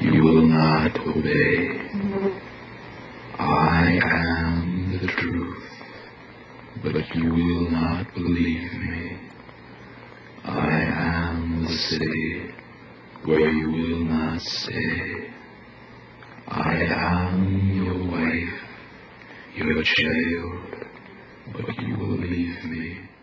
you will not obey. I am the truth, but you will not believe me. I am the city where you will not stay. I am your wife, your child, but you will leave me.